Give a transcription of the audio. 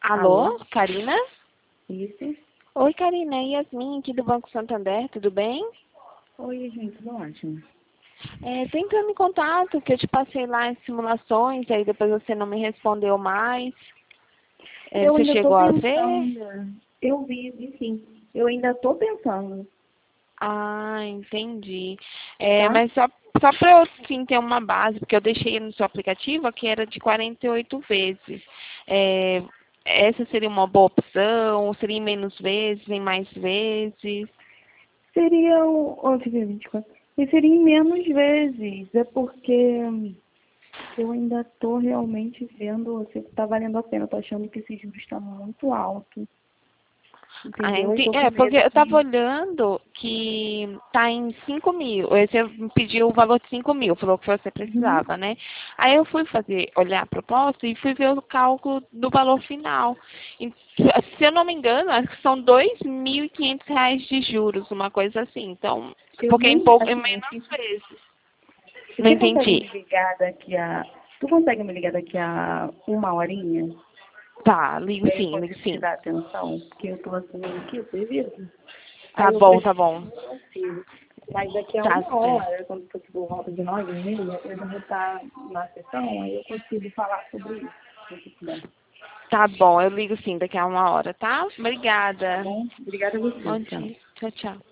Alô, Alô? Karina? Isso. Oi, Karina, é Yasmin aqui do Banco Santander, tudo bem? Oi, gente, tudo ótimo. Tô entrando em contato, que eu te passei lá as simulações, aí depois você não me respondeu mais. Eu Você ainda estou chegou a ver? pensando. Eu vi, sim. Eu ainda estou pensando, Ah, entendi. tá? Mas só para eu sim, ter uma base, porque eu deixei no seu aplicativo que era de 48 vezes. É, essa seria uma boa opção? Ou seria em menos vezes, em mais vezes? Seria deixa eu ver, 24. E seria em menos vezes. É porque eu ainda estou realmente vendo se está valendo a pena. Estou achando que esse juros está muito alto. Ah, Entendeu? Eu estou com porque medo eu estava de. olhando que tá em 5.000. Você me pediu o valor de 5.000, falou que você Uhum. precisava, né? Aí eu fui olhar a proposta e fui ver o cálculo do valor final. E, se eu não me engano, acho que são R$ 2.500 de juros, uma coisa assim. Então, Eu porque não. em Assim, menos vezes. Não você consegue entendi. me ligar daqui a. Tu consegue me ligar daqui a uma horinha? Tá, E aí eu ligo consigo te sim. dar atenção, porque eu estou assinando aqui o serviço. Aí Tá eu bom, tá preciso, bom. não consigo. Mas daqui a Tá uma certo. hora, quando for tipo volta de 9h30, eu já vou estar na sessão, aí eu consigo falar sobre isso, se você puder. Tá bom, eu ligo sim daqui a uma hora, tá? Tá Obrigada. bom? Obrigada a você, Bom tchau. dia. Tchau, tchau.